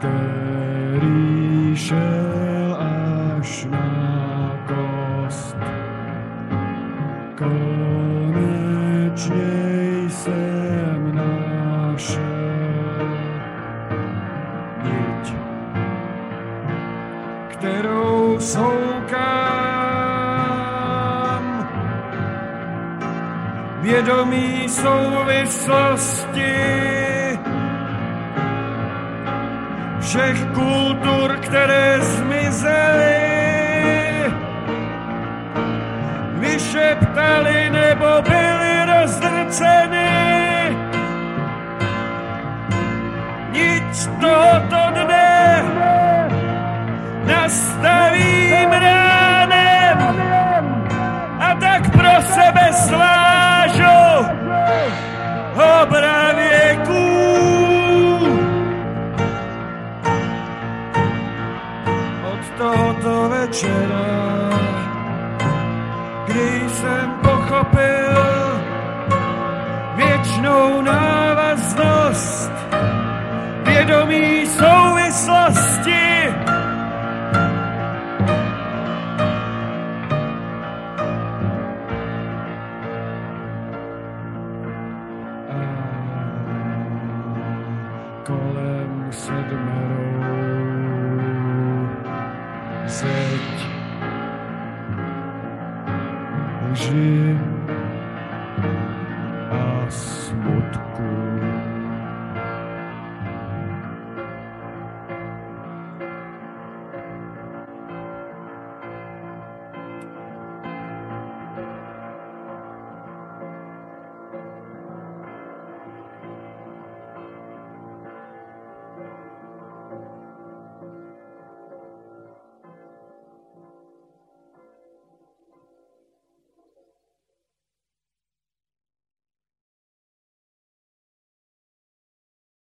který šel až na kost. Konečně jsem našel niť, kterou soukám vědomí souvislosti všech kultur, které zmizely, vyšeptali nebo byly rozdrceny. Nic tohoto dne nastavím ránem a tak pro sebe svážu obravěků. Od tohoto večera, kdy jsem pochopil věčnou návaznost vědomí souvislosti, a kolem sedmerou zeď lži.